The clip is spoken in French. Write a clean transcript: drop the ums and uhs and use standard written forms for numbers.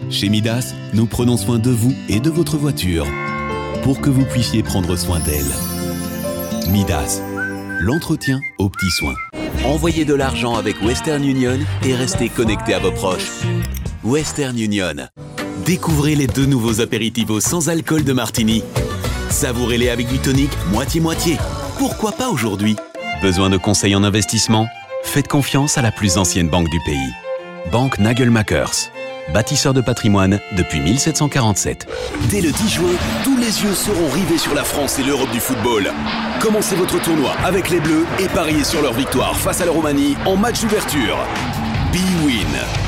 Chez Midas, nous prenons soin de vous et de votre voiture pour que vous puissiez prendre soin d'elle. Midas, l'entretien aux petits soins. Envoyez de l'argent avec Western Union et restez connecté à vos proches. Western Union. Découvrez les 2 nouveaux apéritivos sans alcool de Martini. Savourez-les avec du tonic moitié-moitié. Pourquoi pas aujourd'hui? Besoin de conseils en investissement? Faites confiance à la plus ancienne banque du pays. Banque Nagelmakers. Bâtisseur de patrimoine depuis 1747. Dès le 10 juin, tous les yeux seront rivés sur la France et l'Europe du football. Commencez votre tournoi avec les Bleus et pariez sur leur victoire face à la Roumanie en match d'ouverture. BWIN.